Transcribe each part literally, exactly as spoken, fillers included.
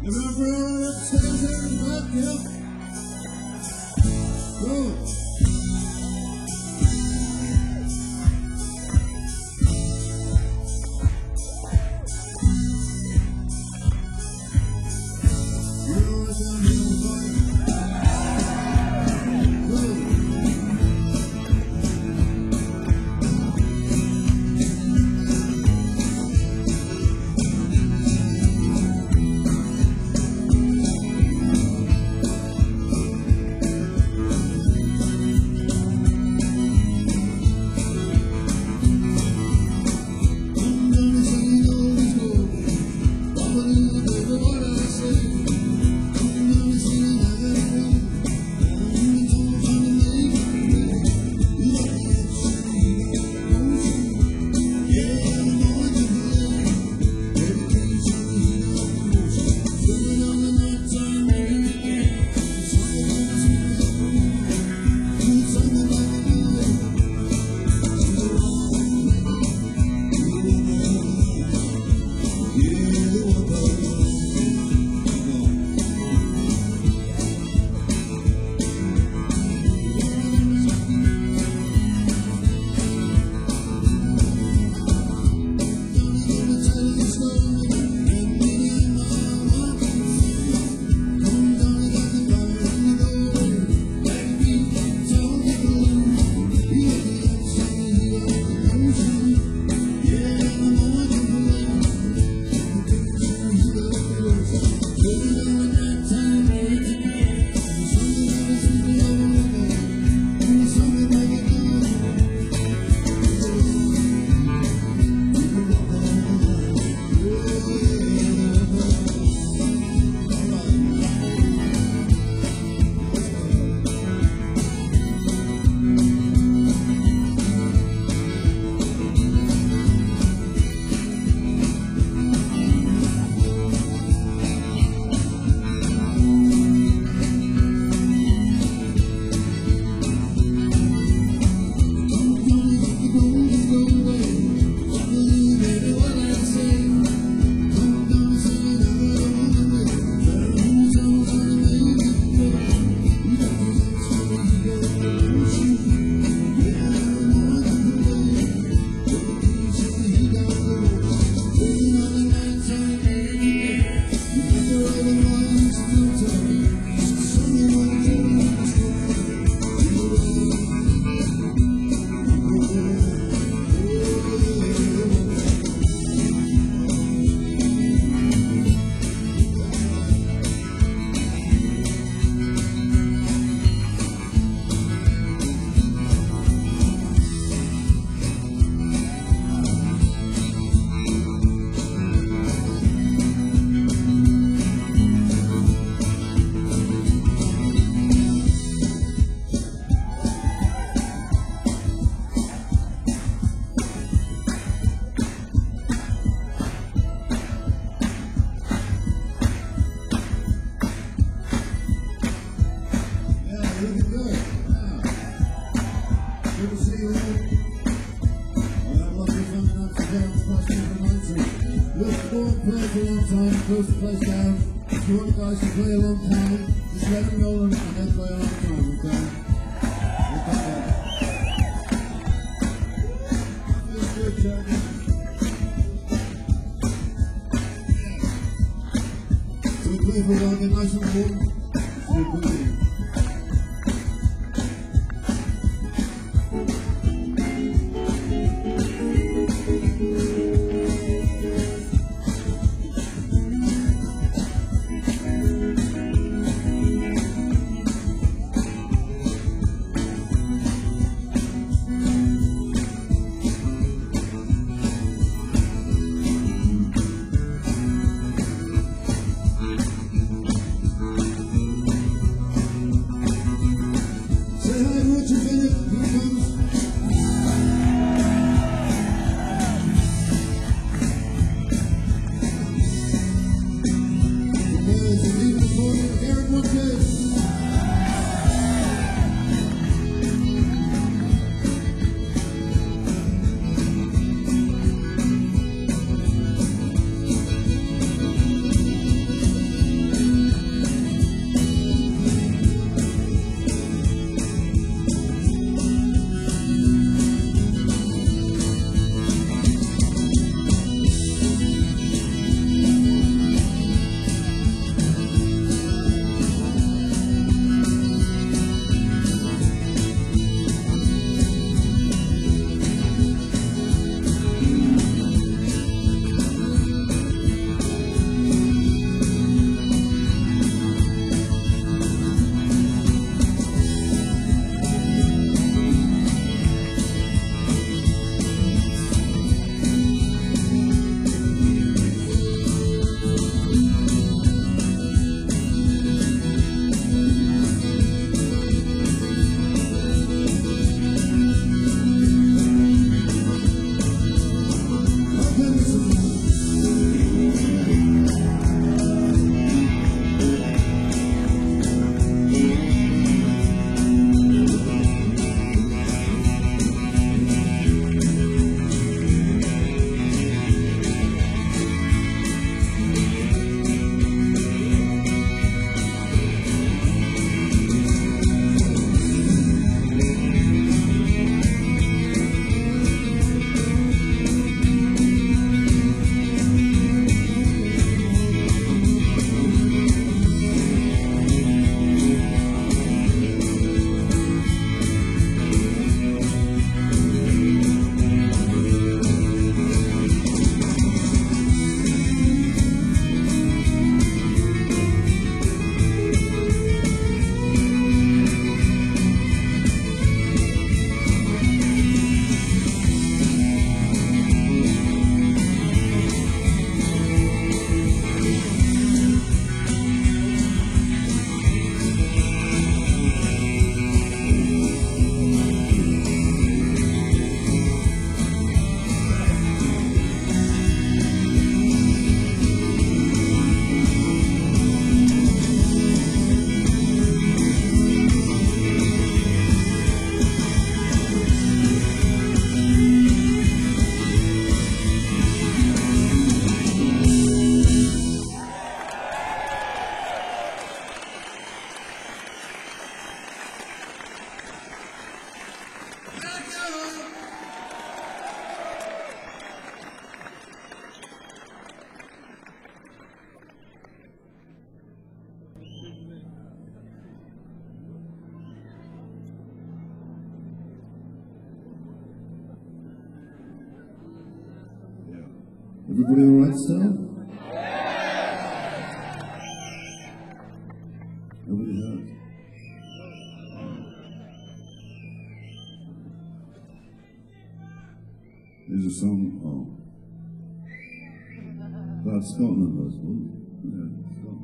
Close the place down. If you want guys to play a long time, just let them roll and they'll play a long time, okay? Feels good, Charlie. So we play for a while, get nice and warm. So we put it in. Everybody alright still? Nobody hurt? There's a song, oh. About Scotland, I suppose. Yeah, Scotland.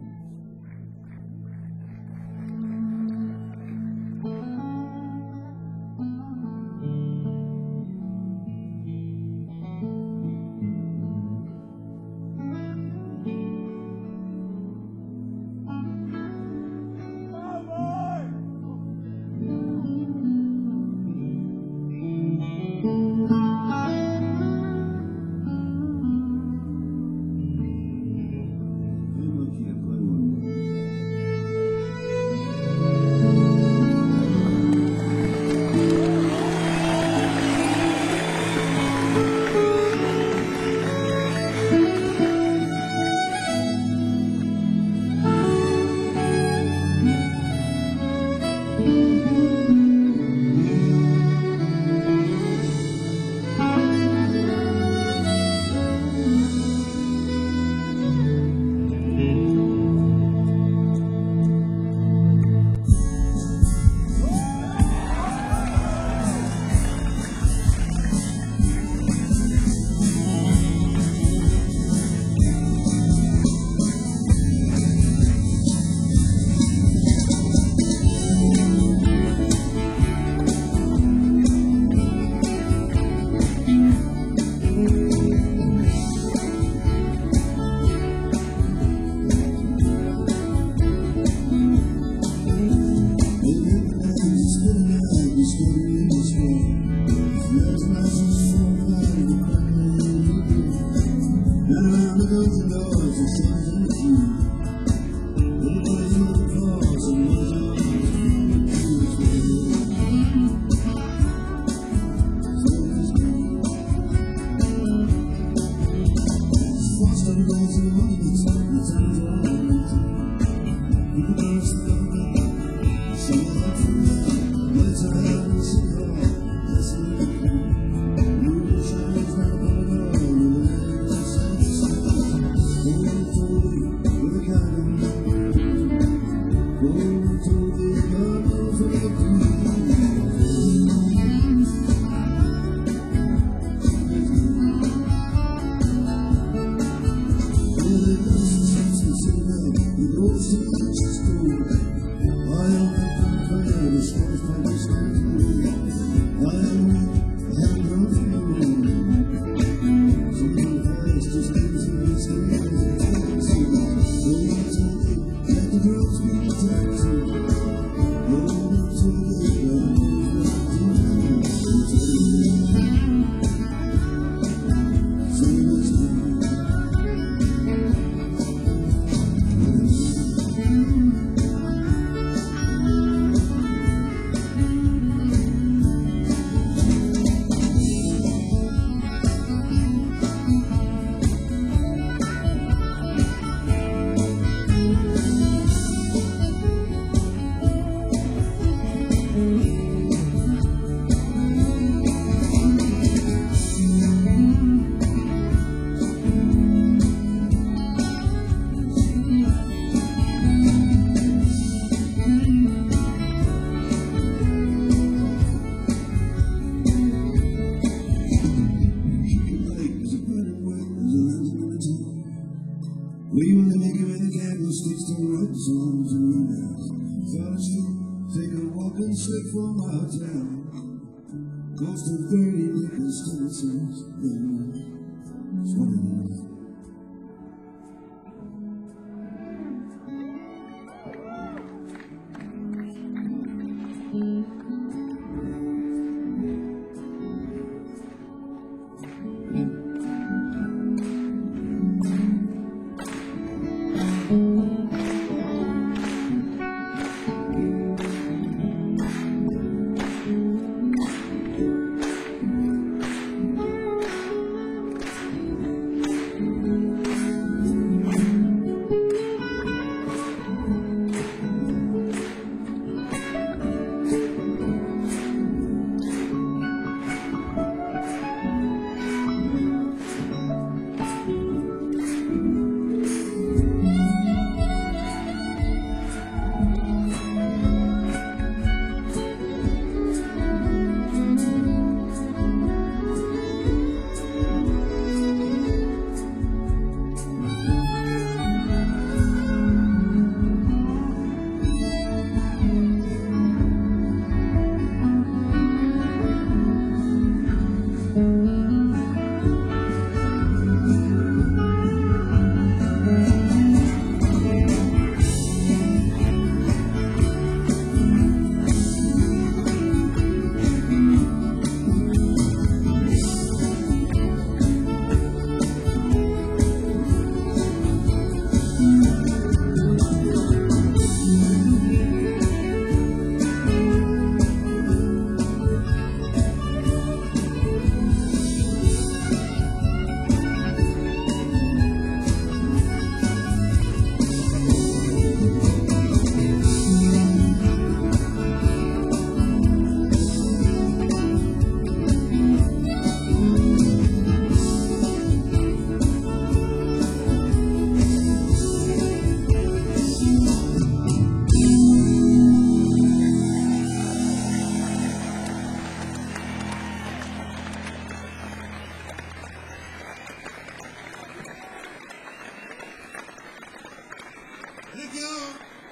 Thank you.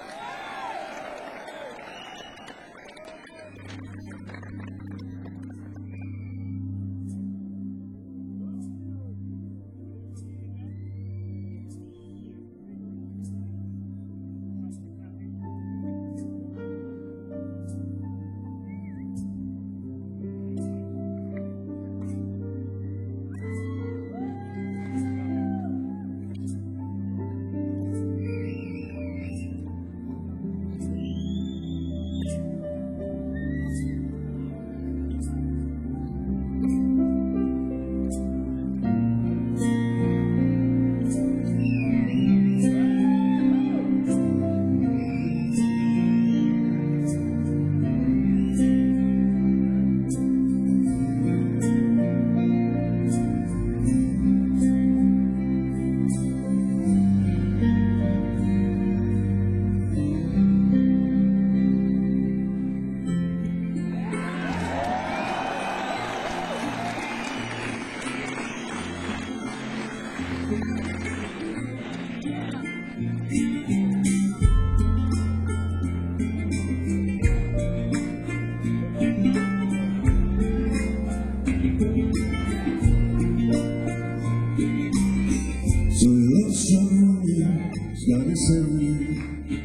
So your love story started selling,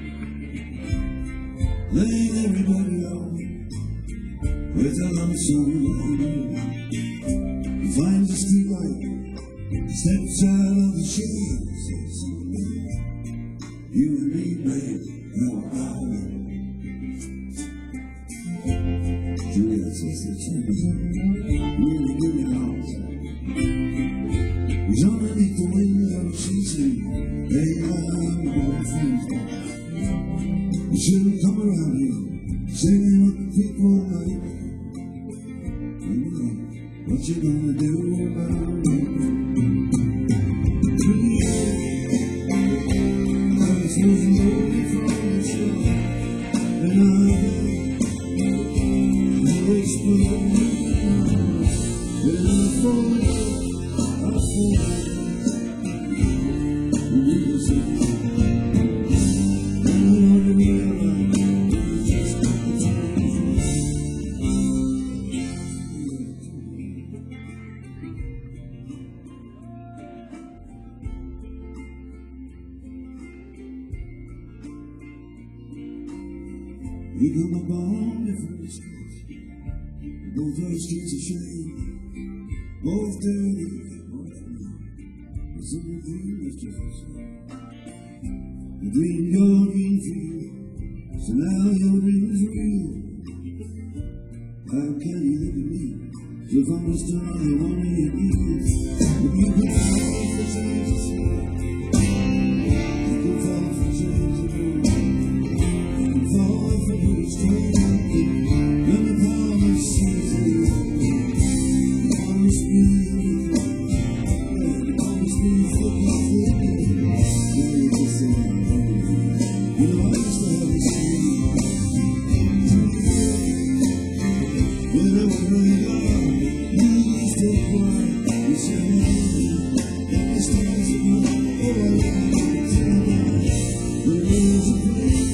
laying everybody out with a love song. You find the street light, steps out of the shade, says you and me, babe, how about it? Juliet says that she really, really hard. He's underneath the window, she's saying, hey, I'm going to finish. You shouldn't come around here, singing what people like. And you know, what you gonna do about it? I was losing away from the show, and I, I whispered, and I thought, we come up on different streets, both our streets are shame, both dirty, both mean. But some dream is just the dream you're in for you, so now your dream is real. How can you look at me, if I'm still on the one you need? If you can fall for change to see, you can fall for change to do. Fall for your strength, and the promise is you. Promise me, promise me for nothing. You just say, you know I used to have a dream. When I was growing up, you used to cry. You said, hey, the stars are blue. Oh, I love you tonight. The rains are blue.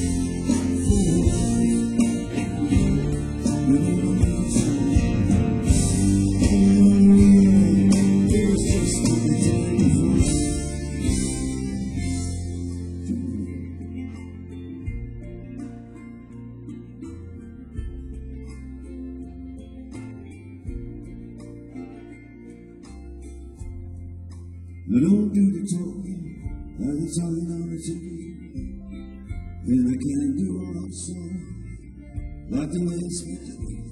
I don't do the talking, I the talking on the T V, and I can't do a rock song like the way it's meant to be.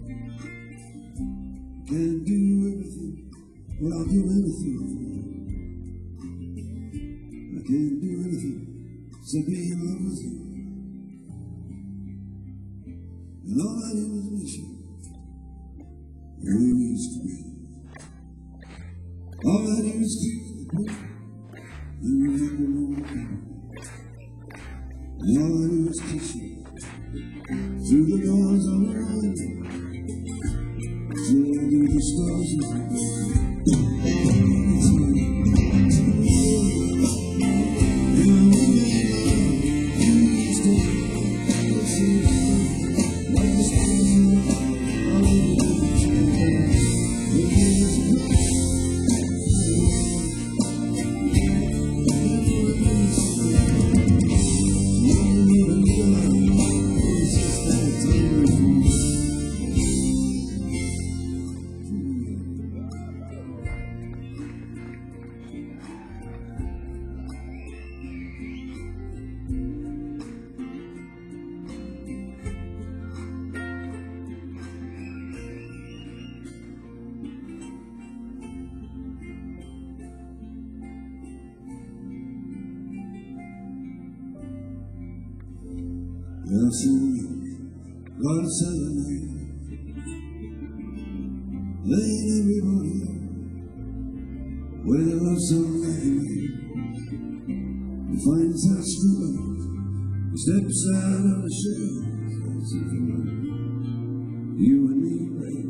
Can't do everything, but I'll do anything. I can't do anything, so be in love with you. And all I do is miss you, where we used to be. All I do is keep and remember more. And all I do is kiss you through the doors on the run, till I do the stars. I've seen God seven laying everybody where they love some like me. He finds that stripper, steps out of the shade. You and me, babe.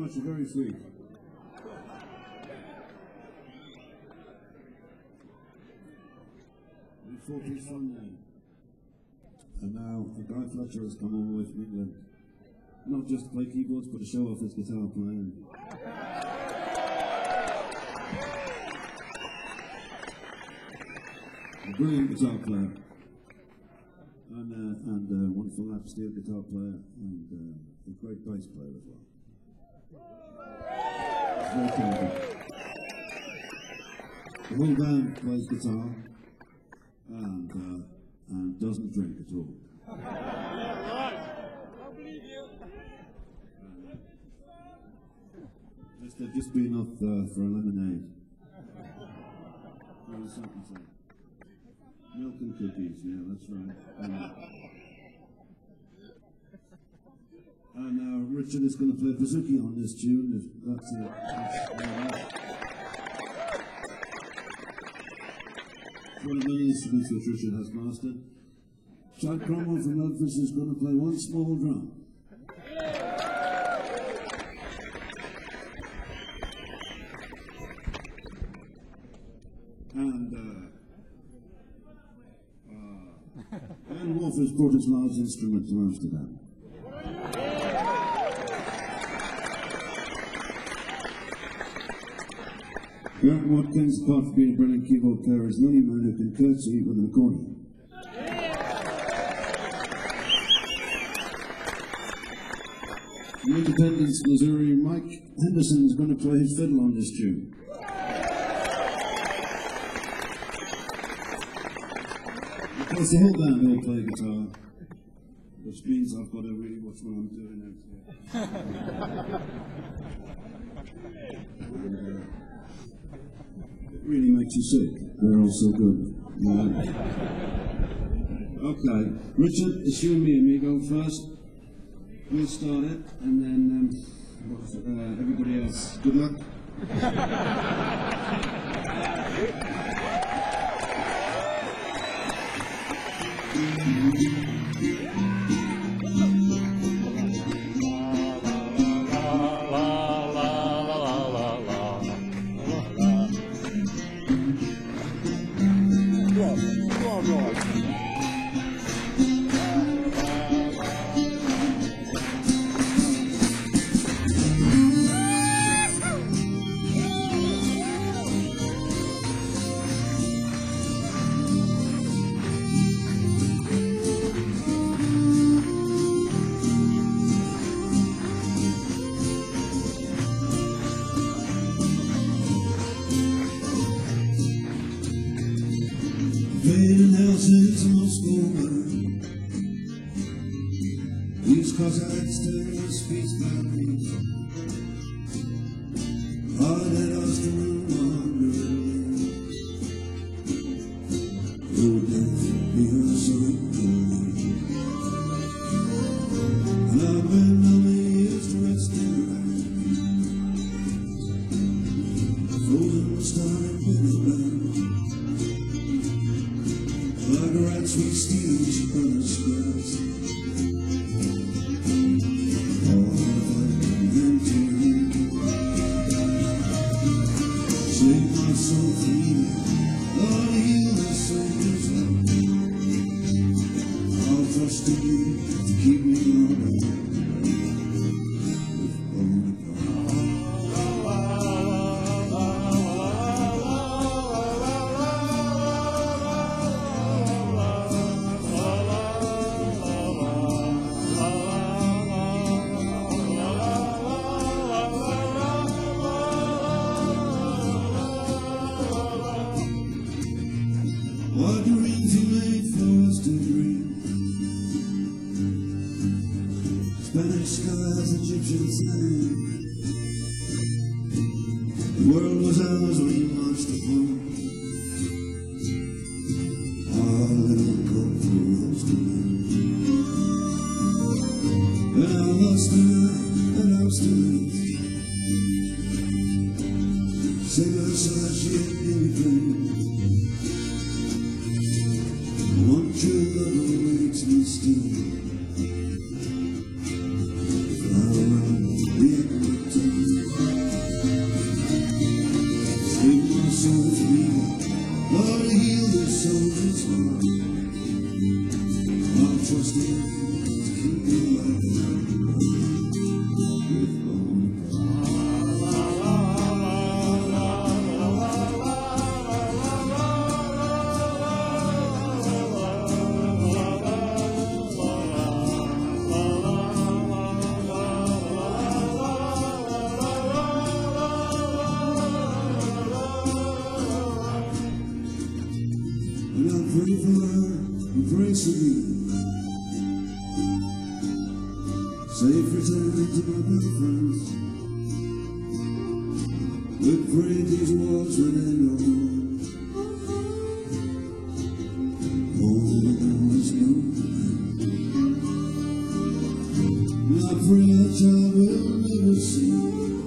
much. You're very sweet. Four-piece fun. And now Guy Fletcher has come all the way from England, not just to play keyboards, but to show off his guitar playing. A brilliant guitar player, and uh, and uh, wonderful lap steel guitar player, and uh, a great bass player as well. Very talented. The whole band plays guitar. And, uh, and doesn't drink at all. Just, they've just been off uh, for a lemonade. What was something say? Milk and cookies, yeah, that's right. And, and uh, Richard is going to play Bouzouki on this tune. If that's it. That's, uh, one of many instruments which Richard has mastered. Chad Cromwell from Elvis is going to play one small drum. And uh, uh, Anne Wolf has brought his large instrument to Amsterdam. Grant Watkins, apart from being a brilliant keyboard player, is the only man who can curtsy with an accordion. From Independence, Missouri, Mike Henderson is going to play his fiddle on this tune. Of course, the whole band all play guitar, which means I've got to really watch what I'm doing out here. It really makes you sick. They're all so good. Yeah. Okay, Richard, it's you and me, amigo, first. We'll start it, and then um, uh, everybody else. Good luck. Cause I still speak Spanish. Hard at us to wandering. Oh, death, we are so good. And I've been many years to rest in the frozen star Pittsburgh. Like a rat sweet stealing, she burns the scraps. What dreams you made for us to dream? Spanish skies, Egyptian sand. The world was ours when you marched upon. Our little cold comes and I lost her, and I'm still sing her so that she ain't anything. One true love makes me still fly around the equator. myself here. Lord, to heal this soldier's heart. I'll trust in you to keep me like that. With and I pray for her and praise for you. Safe return to my good friends. We pray these walls when they know. Oh, there's no end. And I pray a child will never see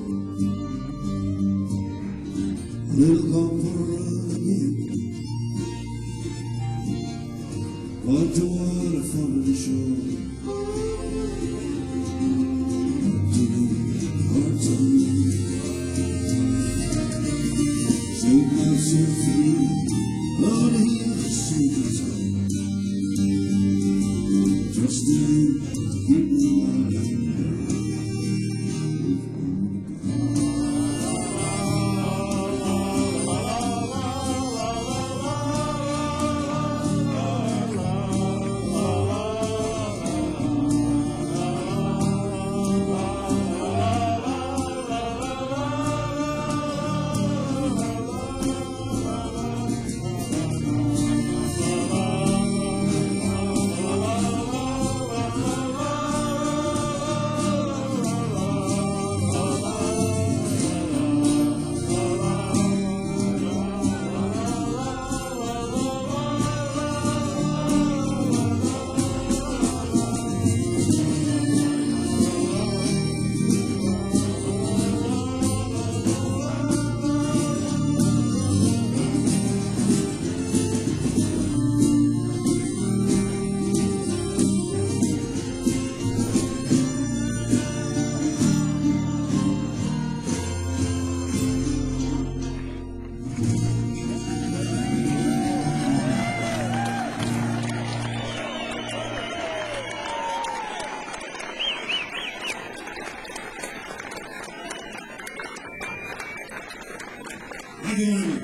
a little comfort again. But the water from the shore, up to me, heart to me. Save myself free, Lord, heal the soldier's heart. Trust in you to keep me alive. Again.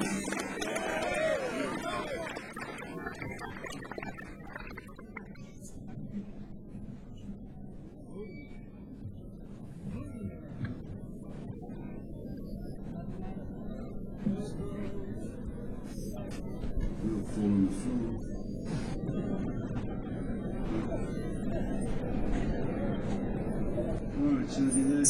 We'll fall on the floor. All right, Chelsea, there.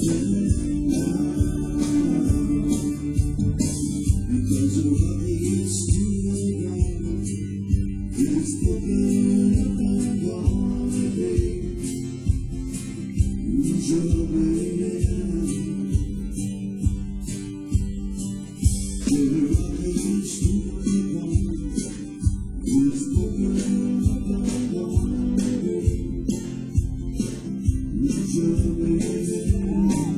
Because of what they used to know, it's spoken up and gone today. Use your brain. Because of what they used to know, it's spoken up and gone today. Use your brain.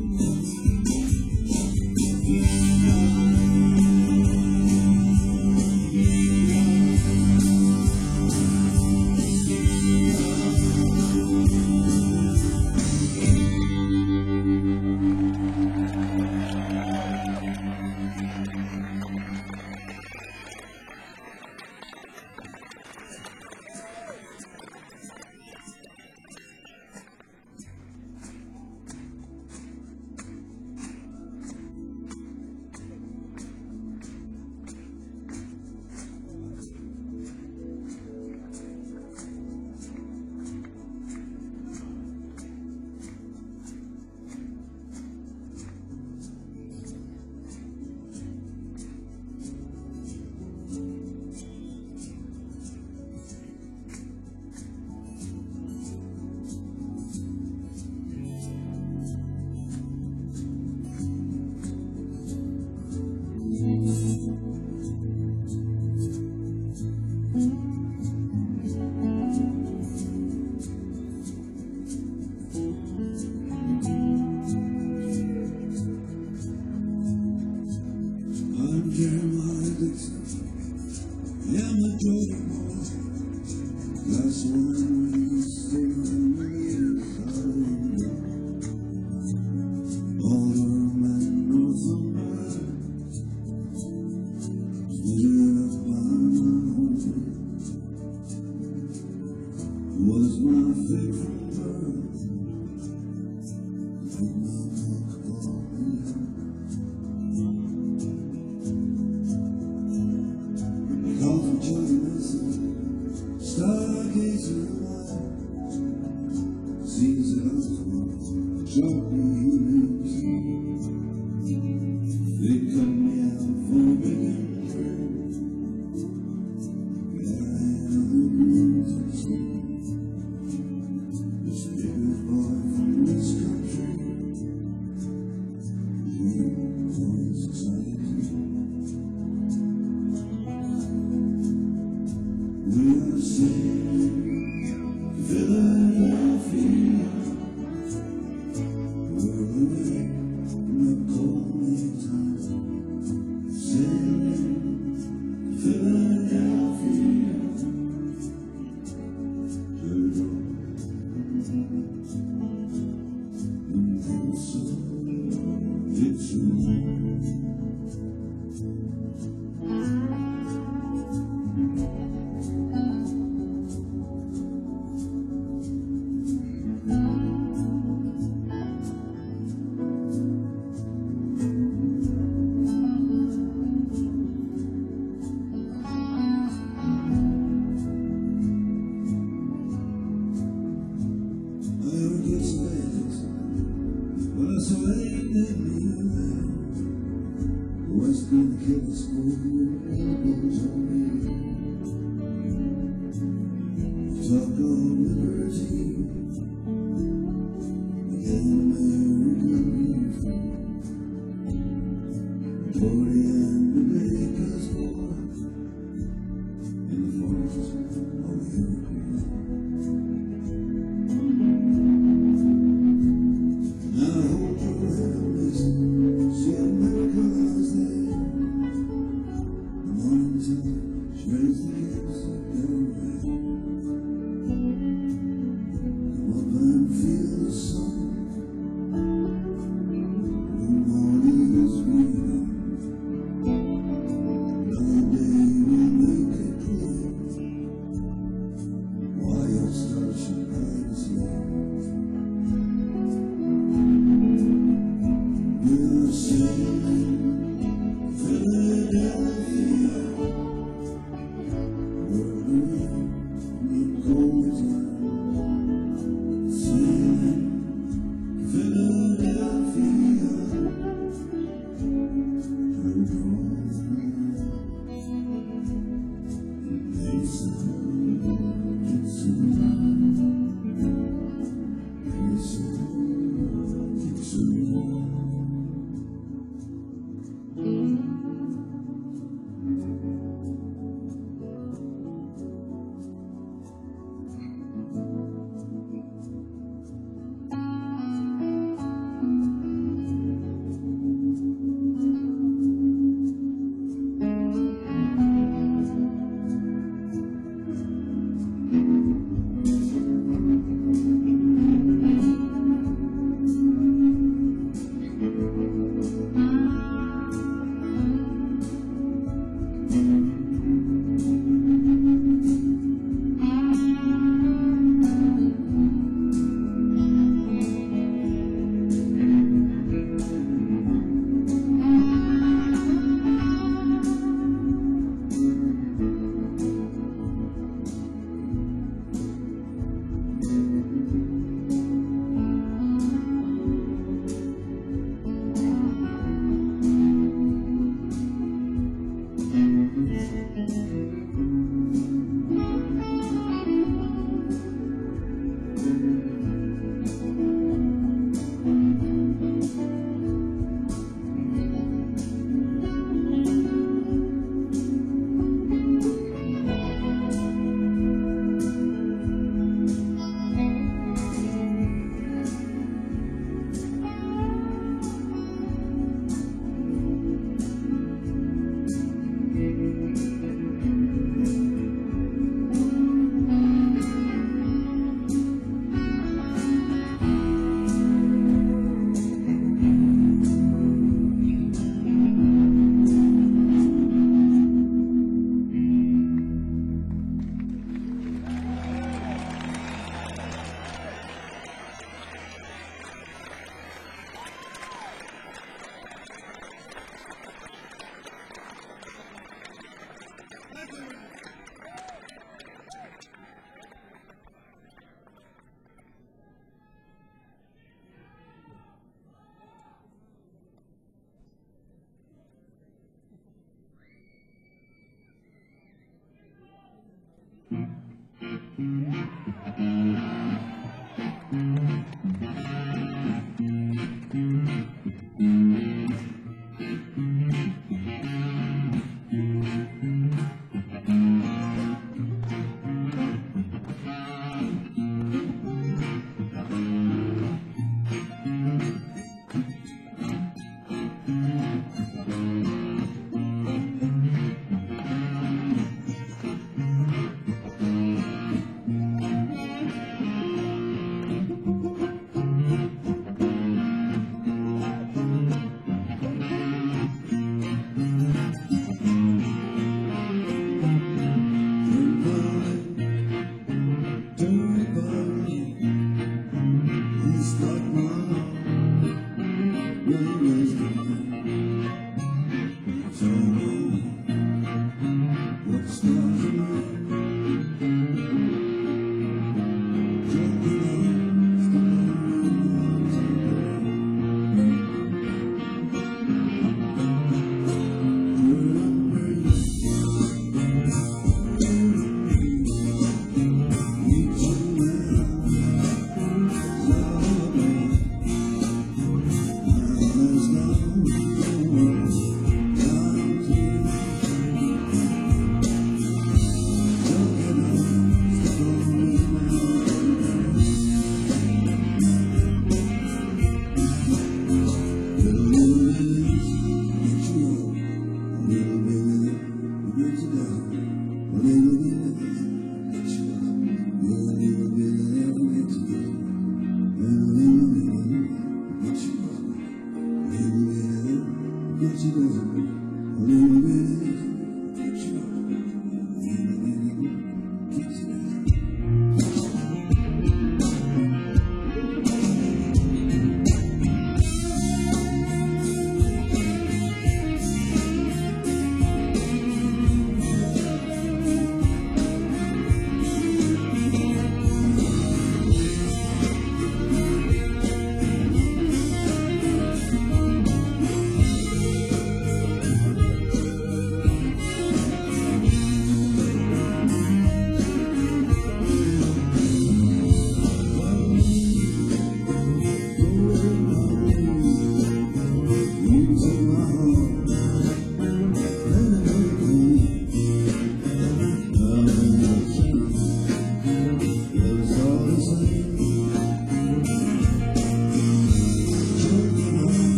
I'm Jeremiah Dixon, yeah, I'm the Jordan boy. Last one we stay on the inside. All the men Northumberland, split up by my home, was my favorite bird. From my book called me. Call from Jordan as a stargazer of mine. Seems that I was born to drop me evenings. They cut me out for begging friends. Yeah, I am the blues and sweet. This bigger boy from this country. You know it's exciting. We are sailing Philadelphia. We're away in the cold time. Sailing Philadelphia. The road and so it's you. Well, I saw it in me. What's gonna kill us all? Elbows on me. Talk of liberty. Again, America, Tory and the Baker's War. In the forests of Europe. Feel the sun. The morning is freedom.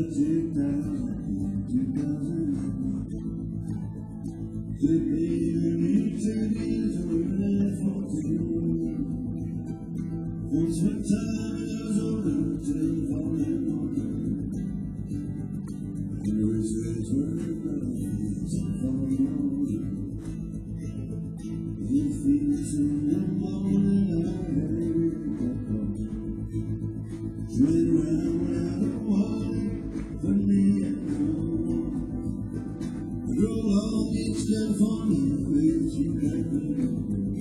two thousand, two thousand. Could be an eternity's already fourteen. Once when time is older, till falling older. There is return of things falling older. You feel so lonely, I have Turn around without a warning for me and no one. Grow long each day for me, with you never know.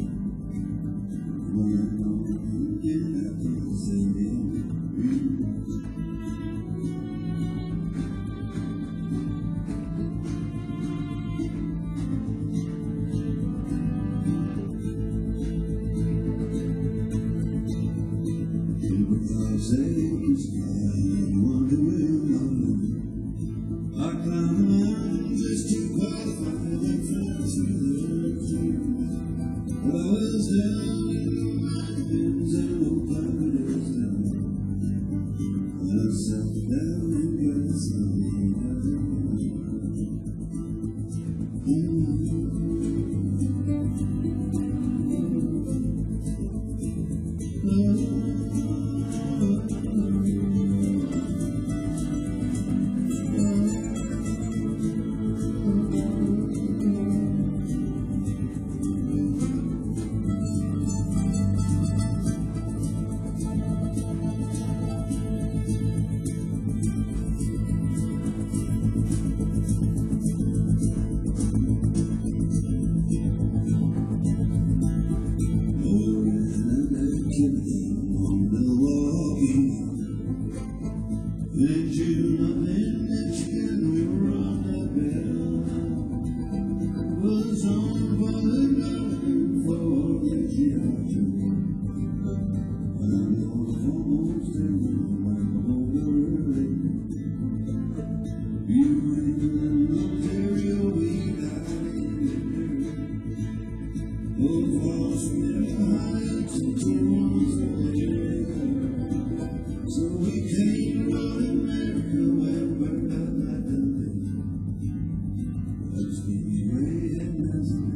When I know you get out of the same Love's sake is flying, wonder will not know. I climb the mountains just to qualify the friends who love you. But I was down in the mountains and no paradise down. I sat down and got some And you nothing that you can run the bell was on for the garden for the children. I'm almost in the early. You ain't in Ontario, we died in the dirt. Those walls from their heights and tools of the air. So we came around America where we're not like the wind. Let's be great and let's be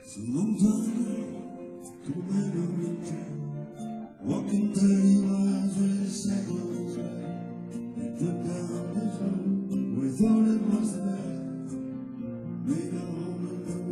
It's a long time coming on the train, walking thirty miles with a seconds left. They put down this road, we thought it was the best, made a home in the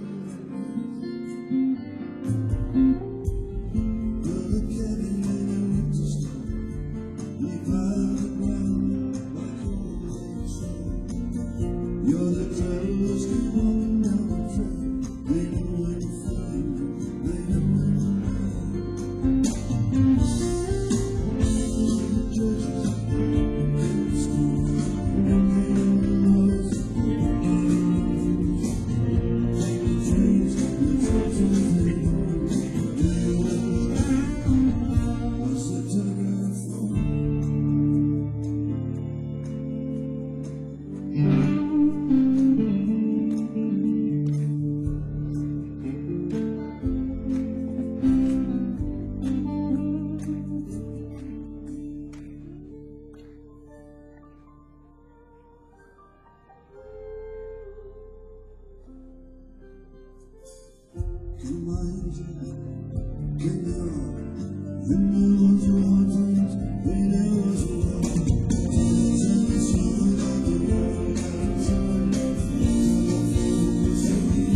west. Built a cabin in a winter storm, we climbed the ground like old stone. You're the travelers keep walking down the track. They know when to find you, they know when to run. The churches, the schools, walking on the roads, taking trains, the trucks on the road. They will bust the telephone. Come on, Jack, get down. You know what's wrong, things, they know what's wrong. Tell me something about the world outside. Tell me what's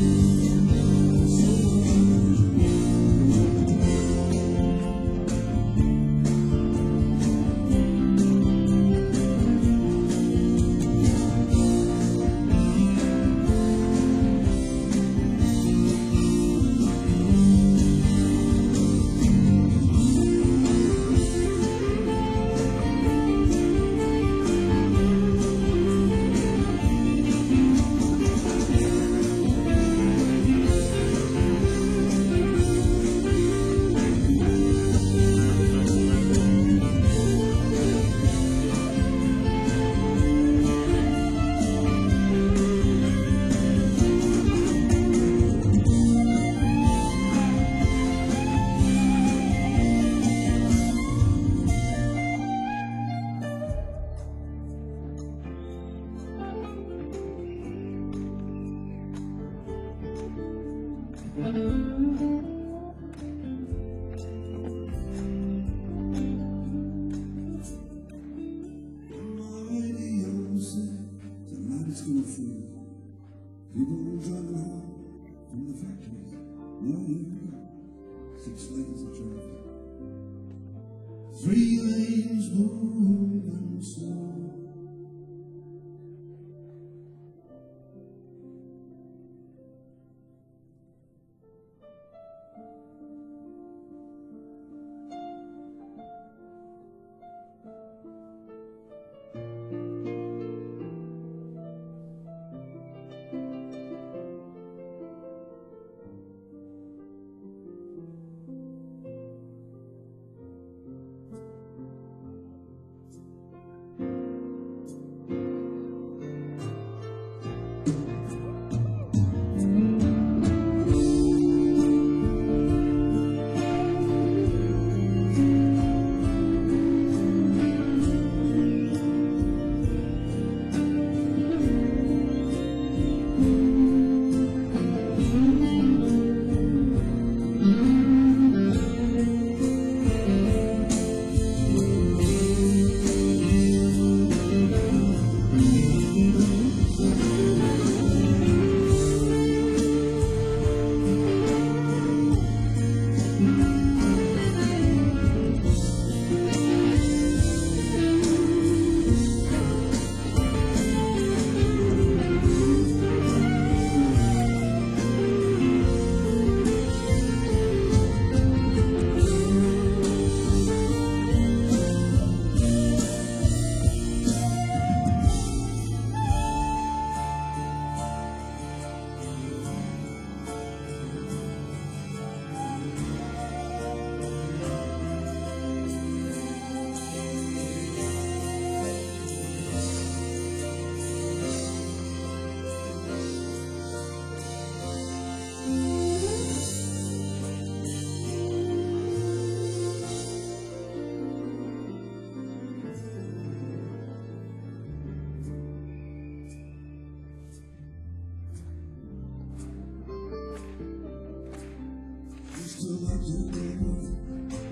it's gonna feel. People driving home from the factories. Now here we go. Six lanes of traffic. Three lanes moving slow.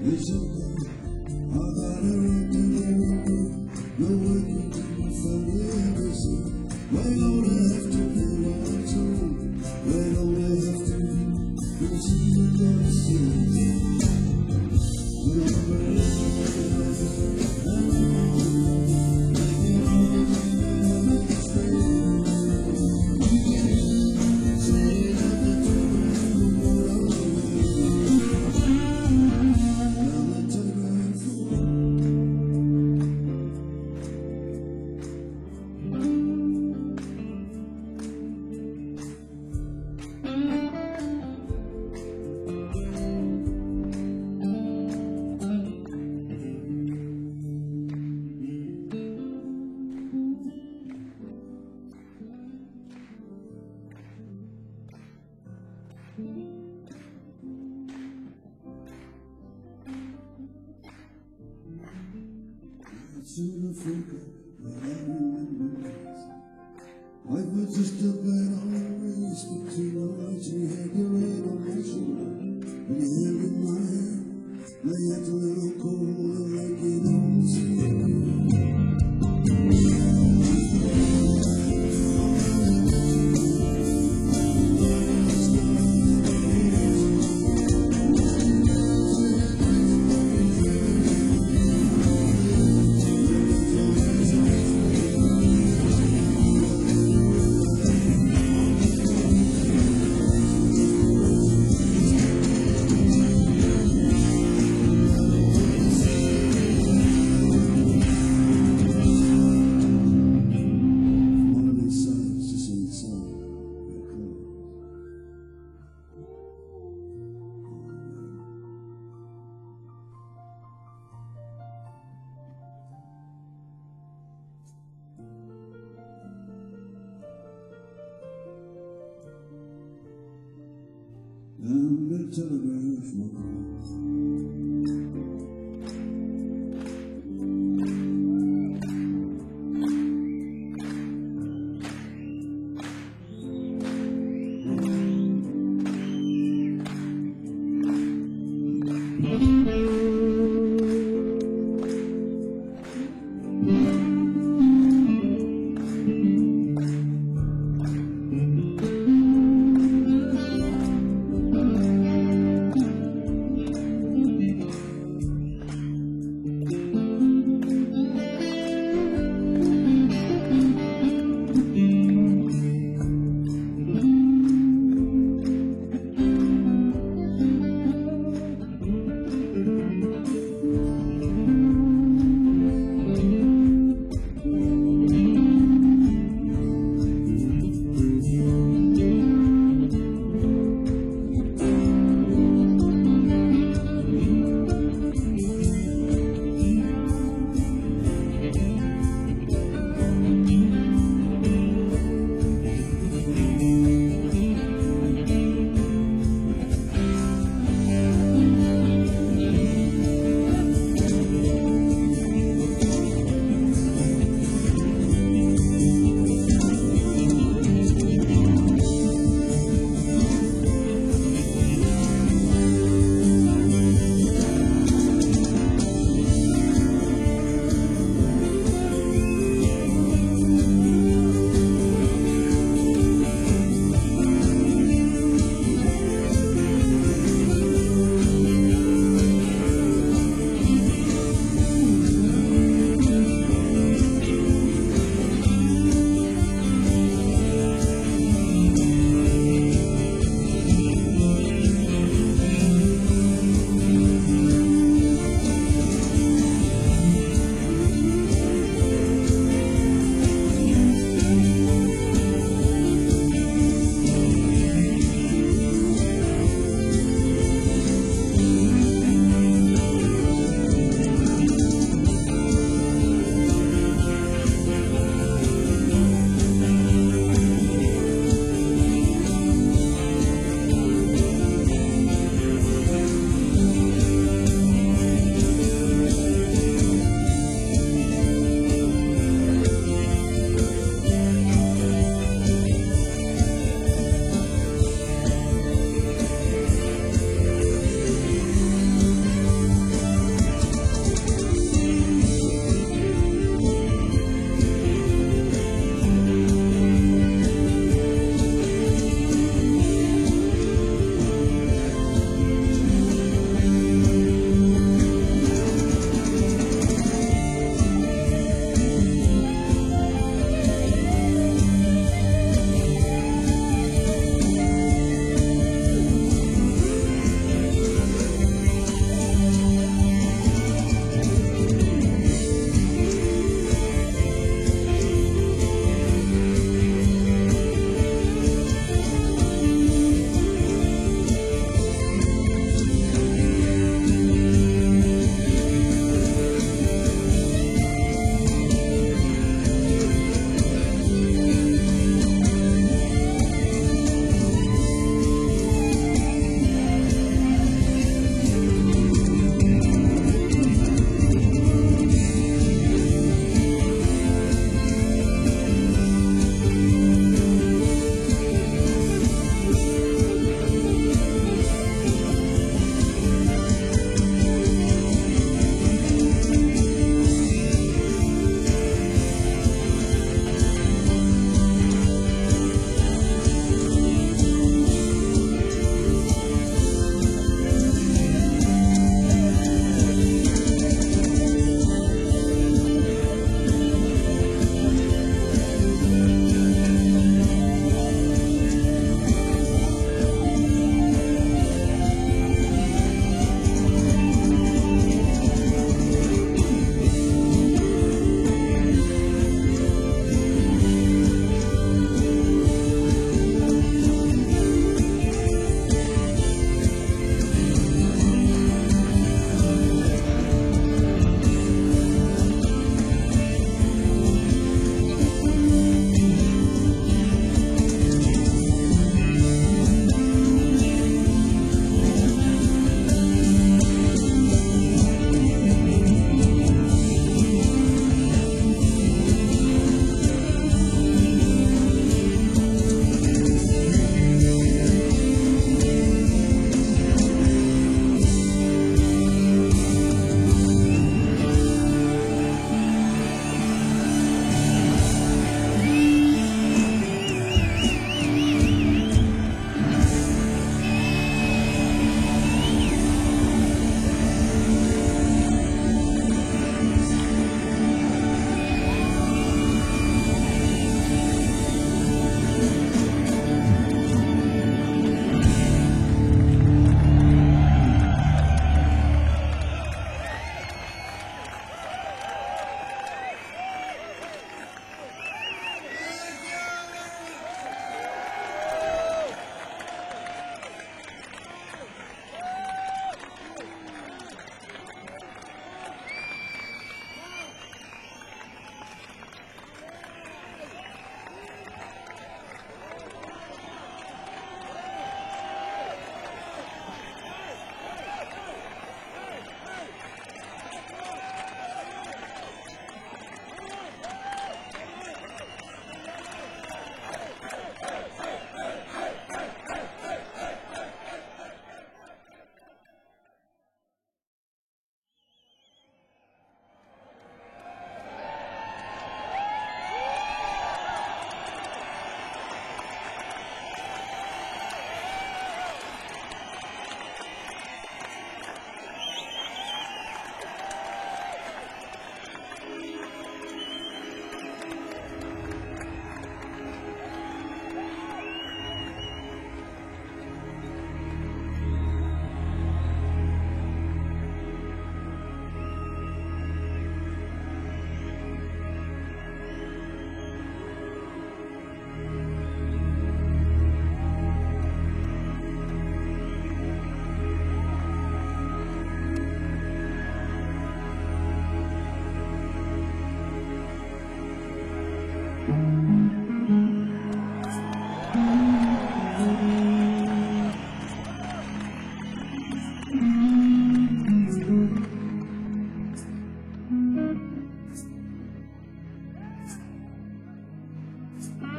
It's okay, I got a right to go. No one can do me for everything. Why don't I have to be what I'm told? Why don't I have to be what you gonna say? Soon I forgot what I remember. Life was just a bet on the race between the lights. You had your head on my shoulder, and you held in my hand. I had a little colder like it all seemed. I'm the telegraph man.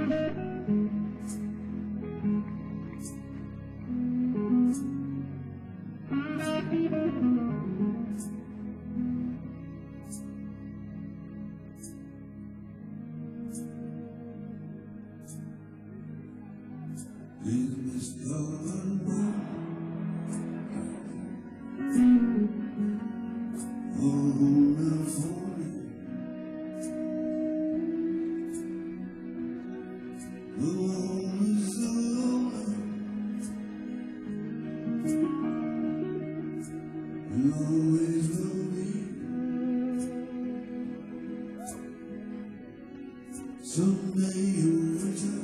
In this common room, all home for me. The home is over, and always will be. Someday you'll return.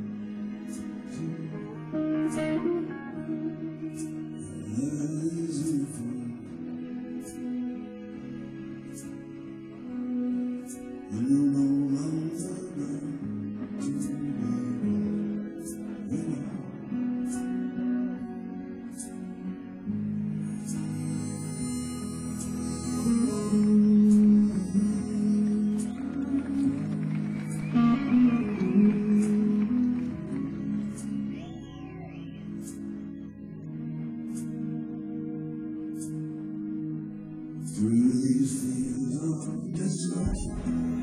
Through these fields of desolation,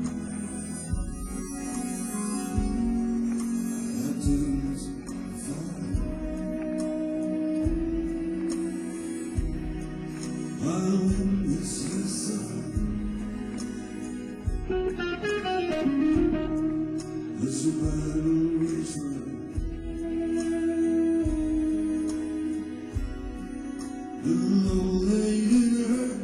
mountains fall. I'll witness the sun as the battle rages. The low-laid earth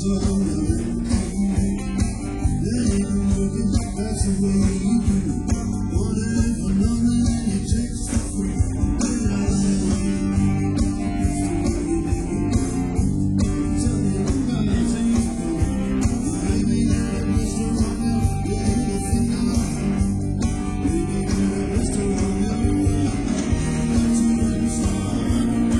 That's the way you do it. One after another, and it takes the fruit. Tell me about it. Baby, that it was the wrong one. Yeah, anything I want. Baby, that it was the wrong one. That's the way you start.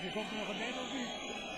vragen, komt er nog een derde of niet?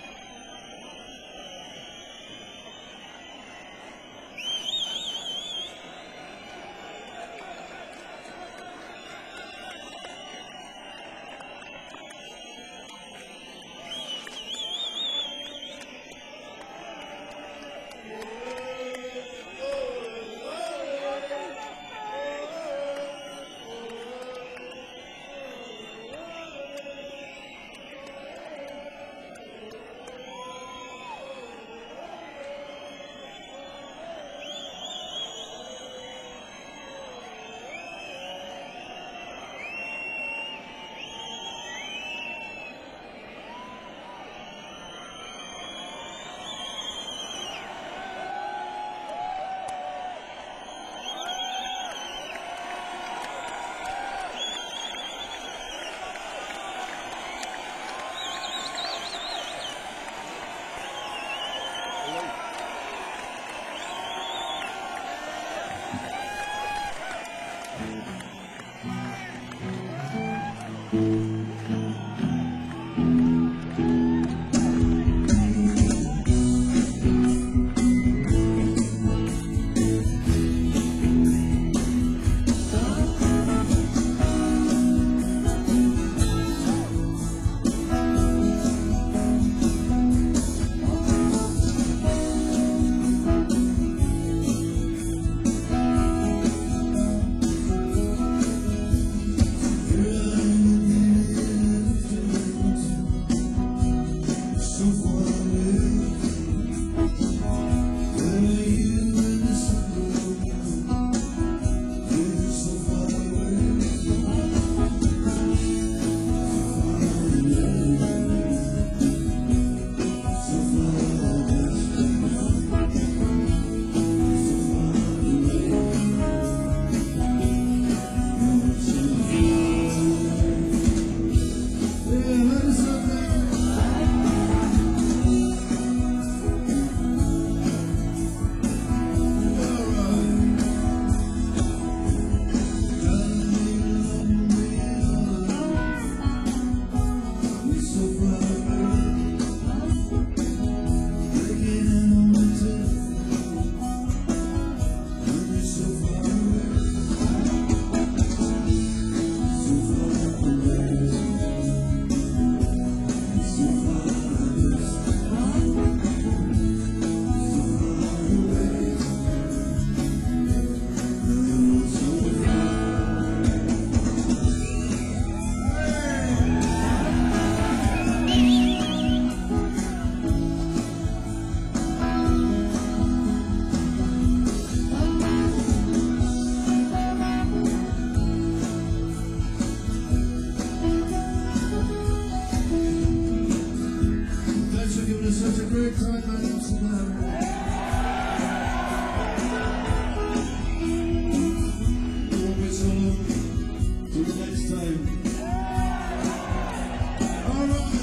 Such a great time, I need to know. Won't be so long till the next time. All right.